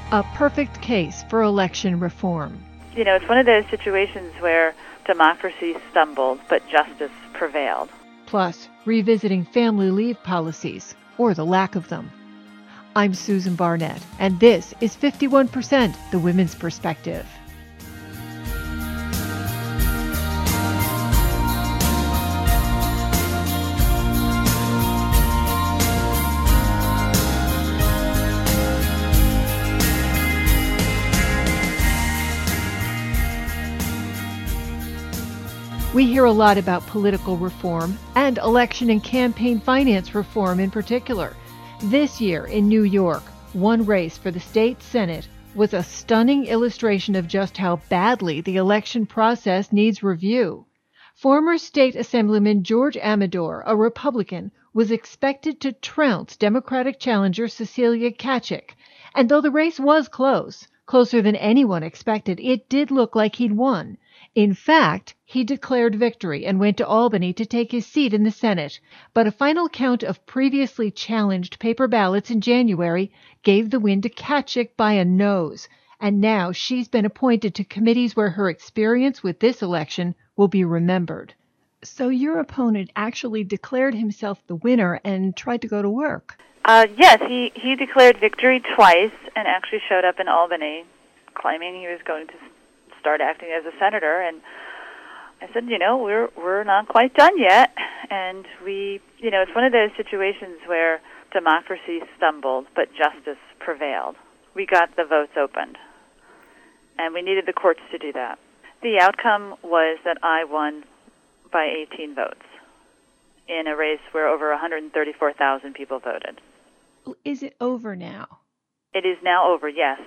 A perfect case for election reform. It's one of those situations where democracy stumbled, but justice prevailed. Plus, revisiting family leave policies, or the lack of them. I'm Susan Barnett, and this is 51%, the Women's Perspective. We hear a lot about political reform and election and campaign finance reform in particular. This year in New York, one race for the state Senate was a stunning illustration of just how badly the election process needs review. Former State Assemblyman George Amador, a Republican, was expected to trounce Democratic challenger Cecilia Kachik. And though the race was close, closer than anyone expected, it did look like he'd won. In fact, he declared victory and went to Albany to take his seat in the Senate. But a final count of previously challenged paper ballots in January gave the win to Kachik by a nose. And now she's been appointed to committees where her experience with this election will be remembered. So your opponent actually declared himself the winner and tried to go to work. Yes, he declared victory twice and actually showed up in Albany claiming he was going to start acting as a senator. And I said, we're not quite done yet. And it's one of those situations where democracy stumbled, but justice prevailed. We got the votes opened, and we needed the courts to do that. The outcome was that I won by 18 votes in a race where over 134,000 people voted. Is it over now? It is now over, yes.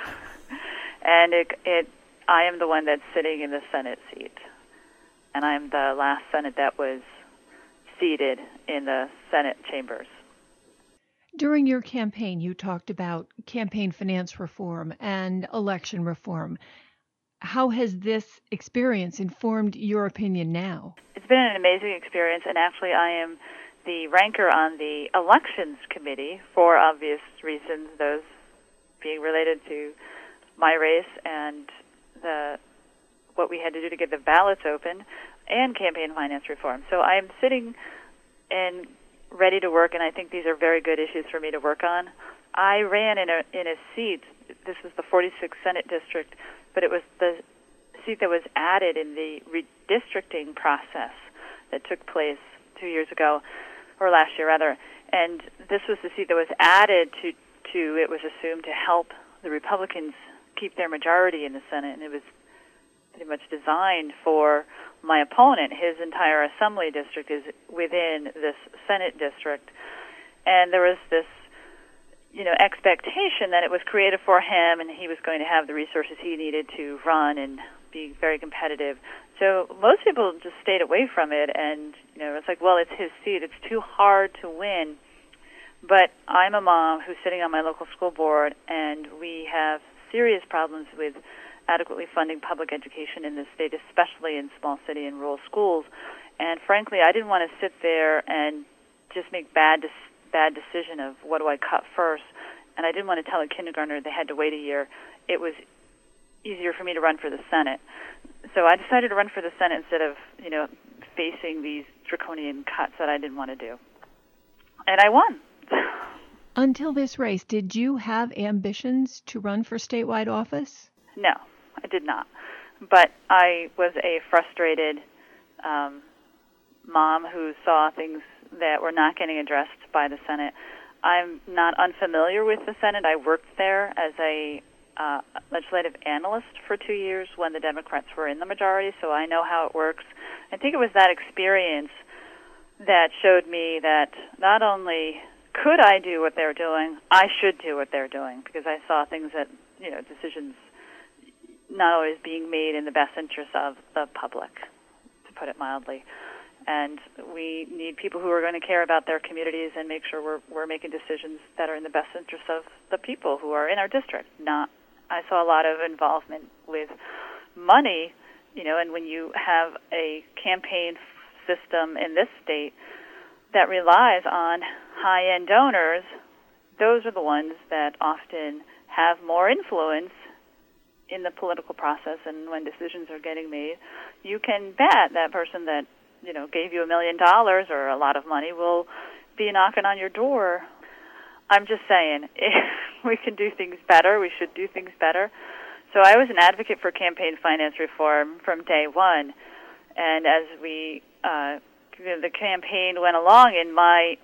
And I am the one that's sitting in the Senate seat. And I'm the last Senate that was seated in the Senate chambers. During your campaign, you talked about campaign finance reform and election reform. How has this experience informed your opinion now? It's been an amazing experience, and actually I am the ranker on the Elections Committee for obvious reasons, those being related to my race and what we had to do to get the ballots open, and campaign finance reform. So I'm sitting and ready to work, and I think these are very good issues for me to work on. I ran in a seat. This was the 46th Senate District, but it was the seat that was added in the redistricting process that took place 2 years ago, or last year rather. And this was the seat that was added to it was assumed to help the Republicans keep their majority in the Senate, and it was pretty much designed for my opponent. His entire assembly district is within this Senate district, and there was this expectation that it was created for him, and he was going to have the resources he needed to run and be very competitive. So most people just stayed away from it, and it's like, well, it's his seat. It's too hard to win. But I'm a mom who's sitting on my local school board, and we have serious problems with adequately funding public education in this state, especially in small city and rural schools. And frankly, I didn't want to sit there and just make bad decision of what do I cut first. And I didn't want to tell a kindergartner they had to wait a year. It was easier for me to run for the Senate. So I decided to run for the Senate instead of, facing these draconian cuts that I didn't want to do. And I won. Until this race, did you have ambitions to run for statewide office? No, I did not. But I was a frustrated mom who saw things that were not getting addressed by the Senate. I'm not unfamiliar with the Senate. I worked there as a legislative analyst for 2 years when the Democrats were in the majority, so I know how it works. I think it was that experience that showed me that not only could I do what they're doing, I should do what they're doing, because I saw things that, decisions not always being made in the best interest of the public, to put it mildly. And we need people who are going to care about their communities and make sure we're making decisions that are in the best interest of the people who are in our district. I saw a lot of involvement with money, and when you have a campaign system in this state that relies on high-end donors, those are the ones that often have more influence in the political process and when decisions are getting made, you can bet that person that, gave you $1 million or a lot of money will be knocking on your door. I'm just saying, we can do things better. We should do things better. So I was an advocate for campaign finance reform from day one. And as the campaign went along and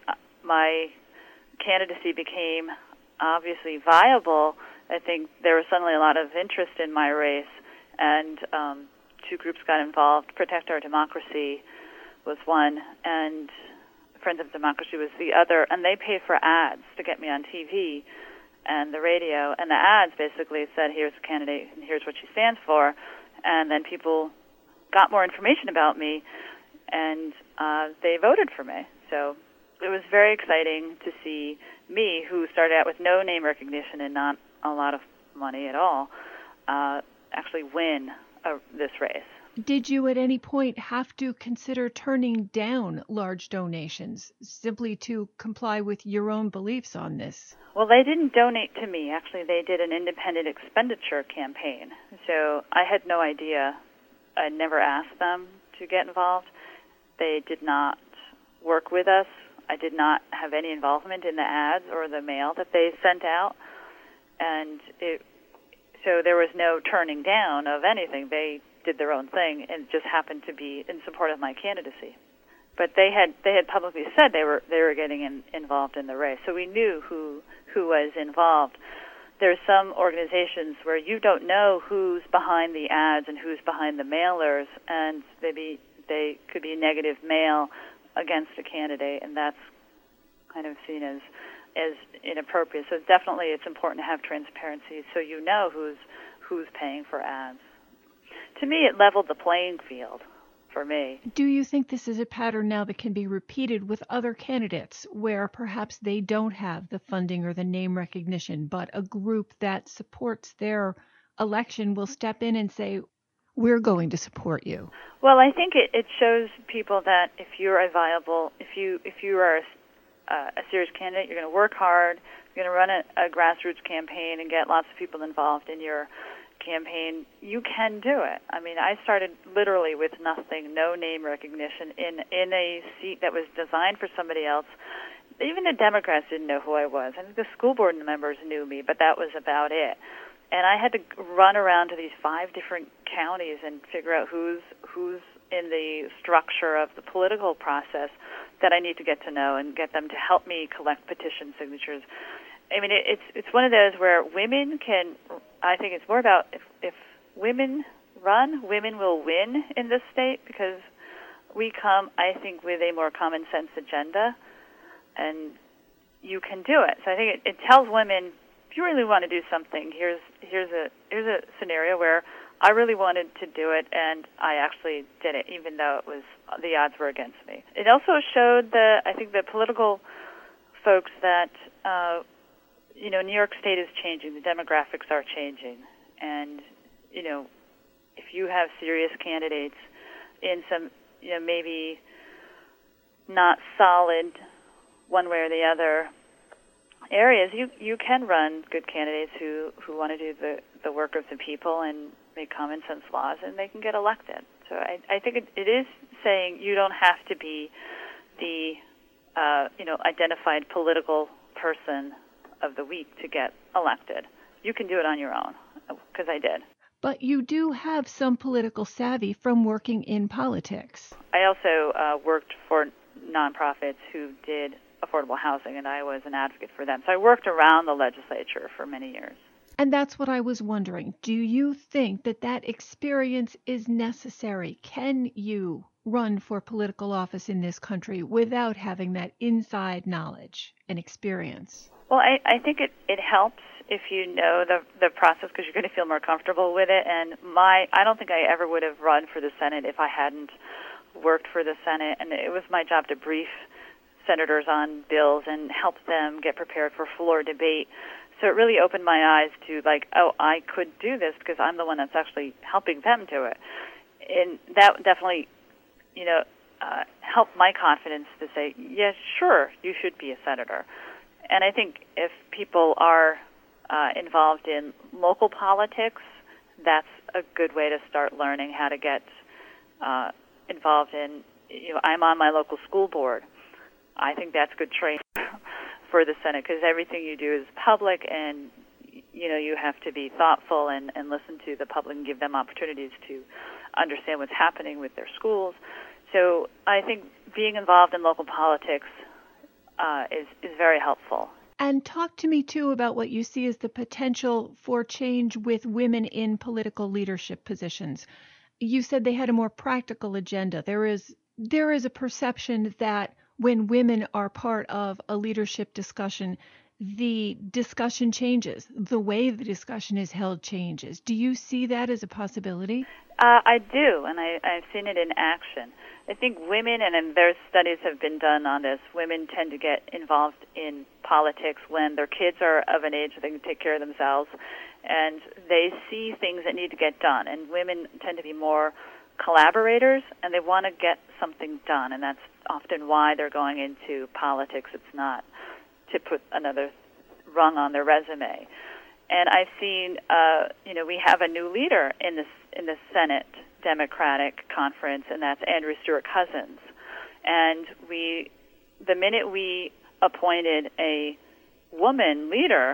my candidacy became obviously viable, I think there was suddenly a lot of interest in my race, and two groups got involved. Protect Our Democracy was one, and Friends of Democracy was the other, and they paid for ads to get me on TV and the radio, and the ads basically said, here's the candidate, and here's what she stands for, and then people got more information about me, and they voted for me. So it was very exciting to see me, who started out with no name recognition and not a lot of money at all, actually win this race. Did you at any point have to consider turning down large donations simply to comply with your own beliefs on this? Well, they didn't donate to me. Actually, they did an independent expenditure campaign. So I had no idea. I never asked them to get involved. They did not work with us. I did not have any involvement in the ads or the mail that they sent out. And so there was no turning down of anything. They did their own thing and just happened to be in support of my candidacy. But they had publicly said they were getting involved in the race, so we knew who was involved. There's some organizations where you don't know who's behind the ads and who's behind the mailers, and maybe they could be negative mail against a candidate, and that's kind of seen as inappropriate. So definitely it's important to have transparency so you know who's paying for ads. To me, it leveled the playing field for me. Do you think this is a pattern now that can be repeated with other candidates where perhaps they don't have the funding or the name recognition, but a group that supports their election will step in and say, we're going to support you? Well, I think it shows people that if you're if you are a serious candidate, you're going to work hard, you're going to run a grassroots campaign and get lots of people involved in your campaign, you can do it. I mean, I started literally with nothing, no name recognition, in a seat that was designed for somebody else. Even the Democrats didn't know who I was. I think the school board members knew me, but that was about it. And I had to run around to these 5 different counties and figure out who's in the structure of the political process that I need to get to know and get them to help me collect petition signatures. I mean, it's one of those where women can, I think it's more about if women run, women will win in this state because we come, I think, with a more common sense agenda, and you can do it. So I think it tells women, if you really want to do something, here's a scenario where I really wanted to do it, and I actually did it, even though the odds were against me. It also showed I think the political folks that New York State is changing. The demographics are changing. And, if you have serious candidates in some, maybe not solid one way or the other areas, you can run good candidates who want to do the work of the people and make common sense laws, and they can get elected. So I think it is saying you don't have to be the, identified political person of the week to get elected. You can do it on your own, because I did. But you do have some political savvy from working in politics. I also worked for nonprofits who did affordable housing, and I was an advocate for them. So I worked around the legislature for many years. And that's what I was wondering. Do you think that experience is necessary? Can you run for political office in this country without having that inside knowledge and experience? Well, I think it helps if you know the process, because you're going to feel more comfortable with it. And I don't think I ever would have run for the Senate if I hadn't worked for the Senate. And it was my job to brief senators on bills and help them get prepared for floor debate. So it really opened my eyes to I could do this because I'm the one that's actually helping them do it. And that definitely, helped my confidence to say, yes, sure, you should be a senator. And I think if people are involved in local politics, that's a good way to start learning how to get involved in, I'm on my local school board. I think that's good training for the Senate because everything you do is public and, you have to be thoughtful and listen to the public and give them opportunities to understand what's happening with their schools. So I think being involved in local politics is very helpful. And talk to me, too, about what you see as the potential for change with women in political leadership positions. You said they had a more practical agenda. There is a perception that when women are part of a leadership discussion, the discussion changes. The way the discussion is held changes. Do you see that as a possibility? I do, and I've seen it in action. I think women, and their studies have been done on this, women tend to get involved in politics when their kids are of an age that they can take care of themselves, and they see things that need to get done. And women tend to be more collaborators, and they want to get something done, and that's often why they're going into politics. It's not to put another rung on their resume. And I've seen, we have a new leader in the Senate Democratic Conference, and that's Andrew Stewart Cousins. And the minute we appointed a woman leader,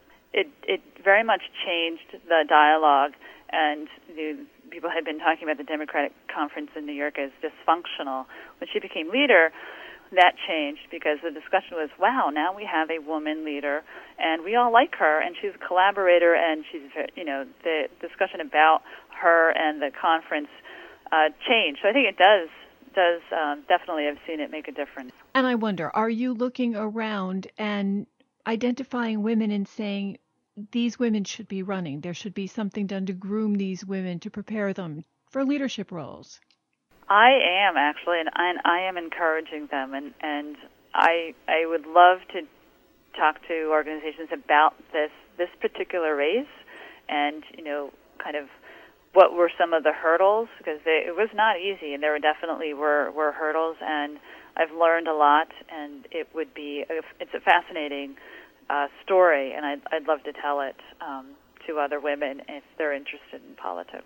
it very much changed the dialogue, and people had been talking about the Democratic Conference in New York as dysfunctional. When she became leader, that changed because the discussion was, wow, now we have a woman leader, and we all like her, and she's a collaborator, and she's, the discussion about her and the conference changed. So I think it does definitely, I've seen it make a difference. And I wonder, are you looking around and identifying women and saying, these women should be running, there should be something done to groom these women, to prepare them for leadership roles? I am, actually, and I am encouraging them, and I would love to talk to organizations about this particular race and, kind of what were some of the hurdles, because it was not easy, and there definitely were hurdles, and I've learned a lot, and it's a fascinating story, and I'd love to tell it to other women if they're interested in politics.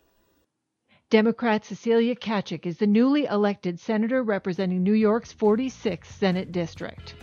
Democrat Cecilia Kachik is the newly elected senator representing New York's 46th Senate District.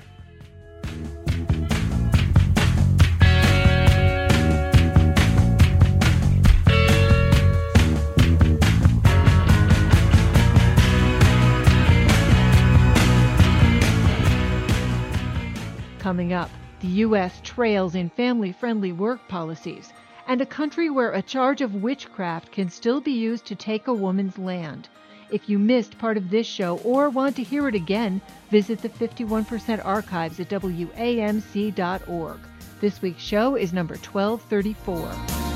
Coming up, the U.S. trails in family-friendly work policies, and a country where a charge of witchcraft can still be used to take a woman's land. If you missed part of this show or want to hear it again, visit the 51% archives at WAMC.org. This week's show is number 1234.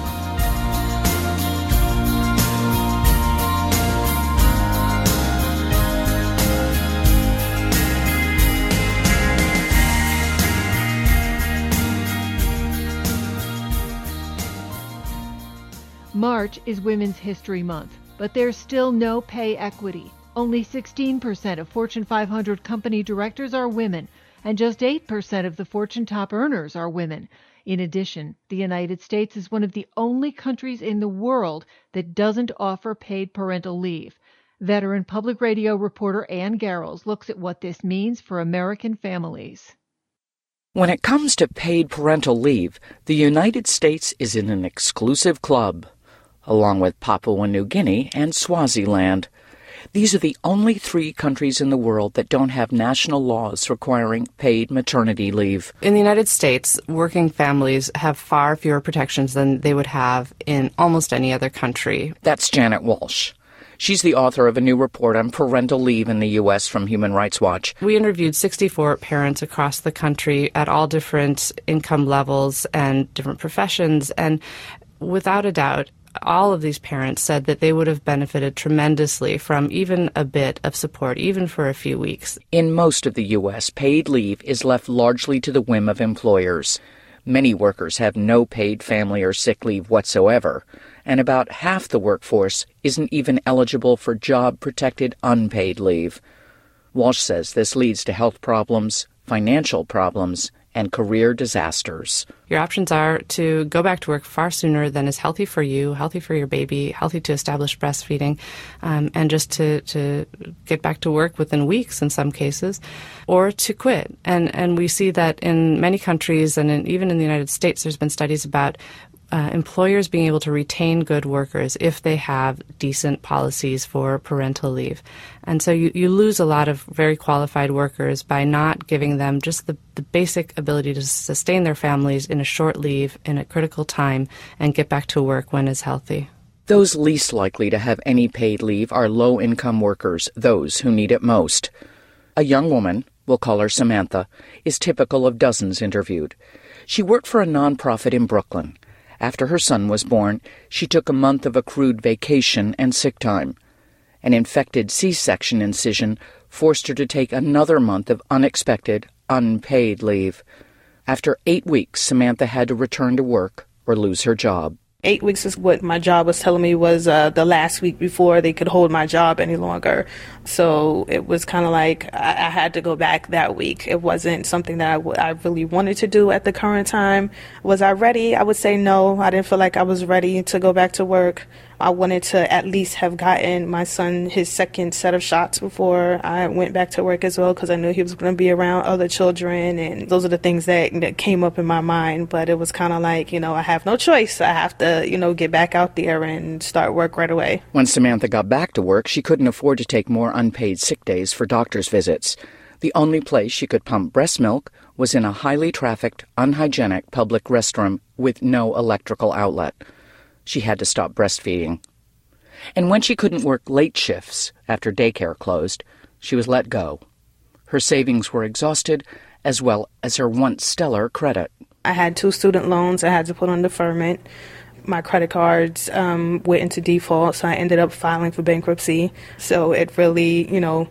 March is Women's History Month, but there's still no pay equity. Only 16% of Fortune 500 company directors are women, and just 8% of the Fortune top earners are women. In addition, the United States is one of the only countries in the world that doesn't offer paid parental leave. Veteran public radio reporter Ann Garrels looks at what this means for American families. When it comes to paid parental leave, the United States is in an exclusive club, along with Papua New Guinea and Swaziland. These are the only 3 countries in the world that don't have national laws requiring paid maternity leave. In the United States, working families have far fewer protections than they would have in almost any other country. That's Janet Walsh. She's the author of a new report on parental leave in the U.S. from Human Rights Watch. We interviewed 64 parents across the country at all different income levels and different professions, and without a doubt, all of these parents said that they would have benefited tremendously from even a bit of support, even for a few weeks. In most of the U.S., paid leave is left largely to the whim of employers. Many workers have no paid family or sick leave whatsoever, and about half the workforce isn't even eligible for job-protected unpaid leave. Walsh says this leads to health problems, financial problems, and career disasters. Your options are to go back to work far sooner than is healthy for you, healthy for your baby, healthy to establish breastfeeding, and just to get back to work within weeks in some cases, or to quit. And we see that in many countries and even in the United States, there's been studies about employers being able to retain good workers if they have decent policies for parental leave. And so you lose a lot of very qualified workers by not giving them just the basic ability to sustain their families in a short leave in a critical time and get back to work when it's healthy. Those least likely to have any paid leave are low-income workers, those who need it most. A young woman, we'll call her Samantha, is typical of dozens interviewed. She worked for a nonprofit in Brooklyn. After her son was born, she took a month of accrued vacation and sick time. An infected C-section incision forced her to take another month of unexpected, unpaid leave. After 8 weeks, Samantha had to return to work or lose her job. 8 weeks is what my job was telling me was the last week before they could hold my job any longer. So it was kind of like I had to go back that week. It wasn't something that I really wanted to do at the current time. Was I ready? I would say no. I didn't feel like I was ready to go back to work. I wanted to at least have gotten my son his second set of shots before I went back to work as well, because I knew he was going to be around other children, and those are the things that came up in my mind. But it was kind of like, I have no choice. I have to, get back out there and start work right away. When Samantha got back to work, she couldn't afford to take more unpaid sick days for doctor's visits. The only place she could pump breast milk was in a highly trafficked, unhygienic public restroom with no electrical outlet. She had to stop breastfeeding. And when she couldn't work late shifts after daycare closed, she was let go. Her savings were exhausted, as well as her once stellar credit. I had 2 student loans I had to put on deferment. My credit cards went into default, so I ended up filing for bankruptcy. So it really,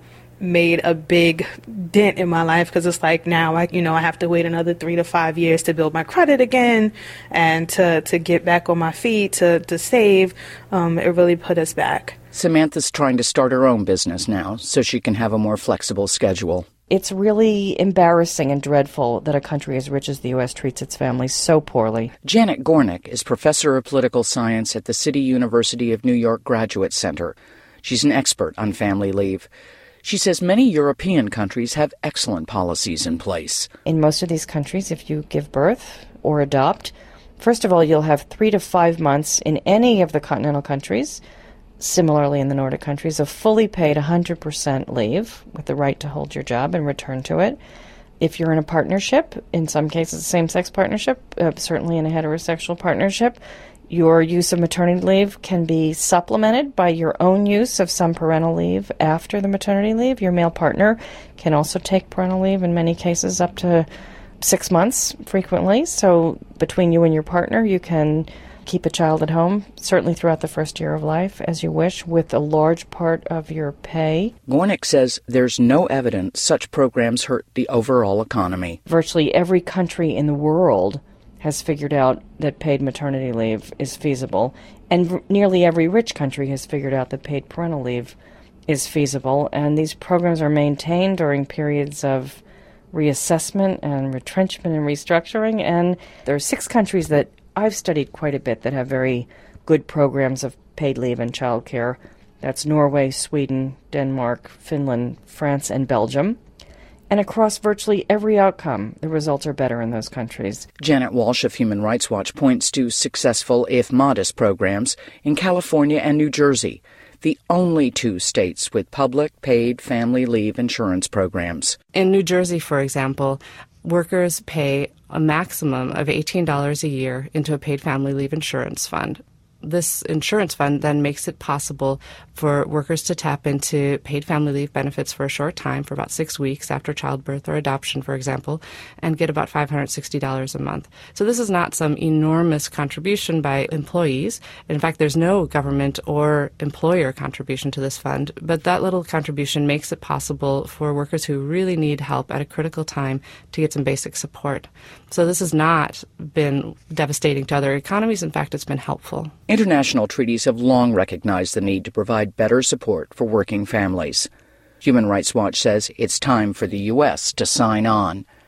made a big dent in my life, because it's like now I have to wait another 3 to 5 years to build my credit again and to get back on my feet, to save. It really put us back. Samantha's trying to start her own business now so she can have a more flexible schedule. It's really embarrassing and dreadful that a country as rich as the U.S. treats its families so poorly. Janet Gornick is professor of political science at the City University of New York Graduate Center. She's an expert on family leave. She says many European countries have excellent policies in place. In most of these countries, if you give birth or adopt, first of all, you'll have 3 to 5 months in any of the continental countries, similarly in the Nordic countries, of fully paid 100% leave with the right to hold your job and return to it. If you're in a partnership, in some cases a same-sex partnership, certainly in a heterosexual partnership, your use of maternity leave can be supplemented by your own use of some parental leave after the maternity leave. Your male partner can also take parental leave, in many cases up to 6 months frequently. So between you and your partner, you can keep a child at home, certainly throughout the first year of life, as you wish, with a large part of your pay. Gornick says there's no evidence such programs hurt the overall economy. Virtually every country in the world has figured out that paid maternity leave is feasible, and nearly every rich country has figured out that paid parental leave is feasible, and these programs are maintained during periods of reassessment and retrenchment and restructuring, and there are 6 countries that I've studied quite a bit that have very good programs of paid leave and childcare. That's Norway, Sweden, Denmark, Finland, France, and Belgium. And across virtually every outcome, the results are better in those countries. Janet Walsh of Human Rights Watch points to successful, if modest, programs in California and New Jersey, the only 2 states with public paid family leave insurance programs. In New Jersey, for example, workers pay a maximum of $18 a year into a paid family leave insurance fund. This insurance fund then makes it possible for workers to tap into paid family leave benefits for a short time, for about 6 weeks after childbirth or adoption, for example, and get about $560 a month. So this is not some enormous contribution by employees. In fact, there's no government or employer contribution to this fund, but that little contribution makes it possible for workers who really need help at a critical time to get some basic support. So this has not been devastating to other economies. In fact, it's been helpful. International treaties have long recognized the need to provide better support for working families. Human Rights Watch says it's time for the U.S. to sign on.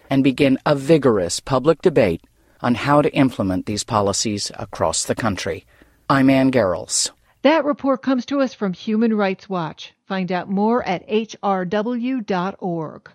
and begin a vigorous public debate on how to implement these policies across the country. I'm Ann Garrels. That report comes to us from Human Rights Watch. Find out more at hrw.org.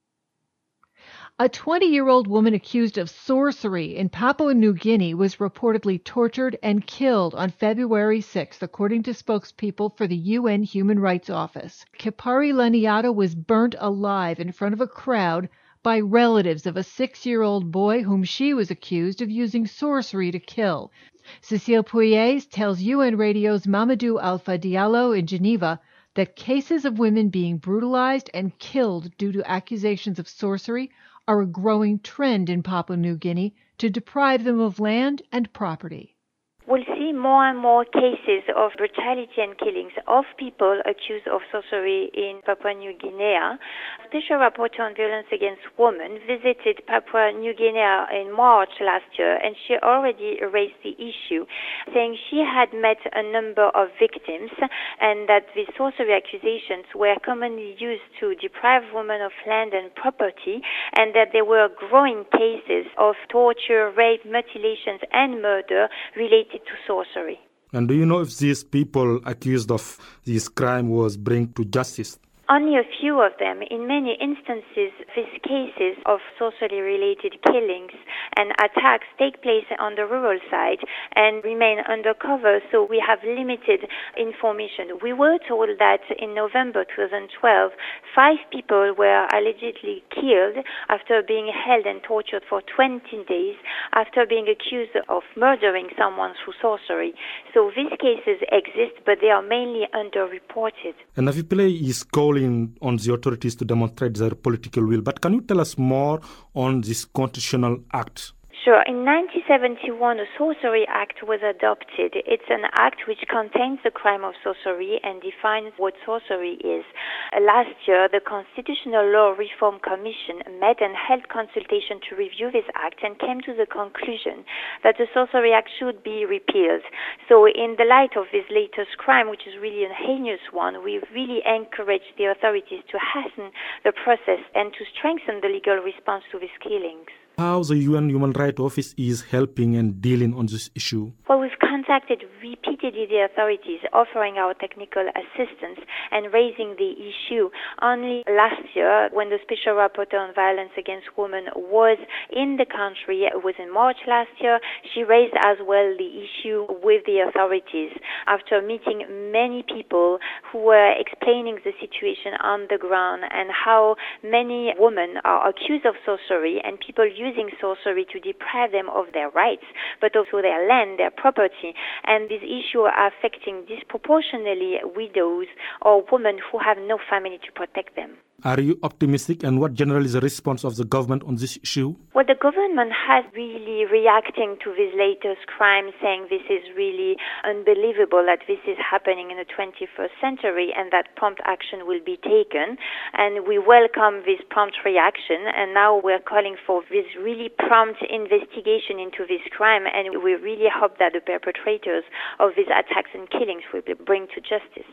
A 20-year-old woman accused of sorcery in Papua New Guinea was reportedly tortured and killed on February 6th, according to spokespeople for the UN Human Rights Office. Kipari Laniado was burnt alive in front of a crowd by relatives of a 6-year-old boy whom she was accused of using sorcery to kill. Cécile Pouillet tells UN Radio's Mamadou Alpha Diallo in Geneva that cases of women being brutalized and killed due to accusations of sorcery are a growing trend in Papua New Guinea to deprive them of land and property. We'll see more and more cases of brutality and killings of people accused of sorcery in Papua New Guinea. Special Rapporteur on Violence Against Women visited Papua New Guinea in March last year, and she already raised the issue, saying she had met a number of victims and that the sorcery accusations were commonly used to deprive women of land and property, and that there were growing cases of torture, rape, mutilations, and murder related to sorcery. And do you know if these people accused of this crime was brought to justice? Only a few of them. In many instances, these cases of sorcery-related killings and attacks take place on the rural side and remain undercover, so we have limited information. We were told that in November 2012, 5 people were allegedly killed after being held and tortured for 20 days after being accused of murdering someone through sorcery. So these cases exist, but they are mainly underreported. And Navipillay is calling on the authorities to demonstrate their political will. But can you tell us more on this constitutional act? Sure. In 1971, the Sorcery Act was adopted. It's an act which contains the crime of sorcery and defines what sorcery is. Last year, the Constitutional Law Reform Commission met and held consultation to review this act and came to the conclusion that the Sorcery Act should be repealed. So in the light of this latest crime, which is really a heinous one, we really encourage the authorities to hasten the process and to strengthen the legal response to these killings. How the UN Human Rights Office is helping and dealing on this issue? Well, we've contacted repeatedly the authorities, offering our technical assistance and raising the issue. Only last year, when the Special Rapporteur on Violence Against Women was in the country, it was in March last year, she raised as well the issue with the authorities after meeting many people who were explaining the situation on the ground and how many women are accused of sorcery and people using sorcery to deprive them of their rights, but also their land, their property. And these issues are affecting disproportionately widows or women who have no family to protect them. Are you optimistic, and what generally is the response of the government on this issue? Well, the government has really reacting to this latest crime, saying this is really unbelievable that this is happening in the 21st century and that prompt action will be taken. And we welcome this prompt reaction, and now we're calling for this really prompt investigation into this crime, and we really hope that the perpetrators of these attacks and killings will be brought to justice.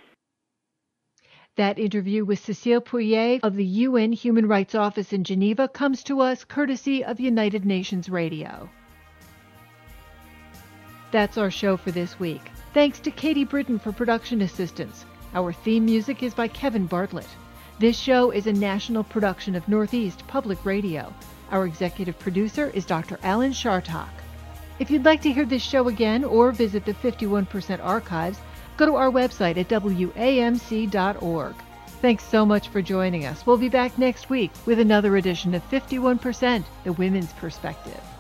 That interview with Cécile Pouillet of the UN Human Rights Office in Geneva comes to us courtesy of United Nations Radio. That's our show for this week. Thanks to Katie Britton for production assistance. Our theme music is by Kevin Bartlett. This show is a national production of Northeast Public Radio. Our executive producer is Dr. Alan Shartok. If you'd like to hear this show again or visit the 51% archives, go to our website at wamc.org. Thanks so much for joining us. We'll be back next week with another edition of 51%, The Women's Perspective.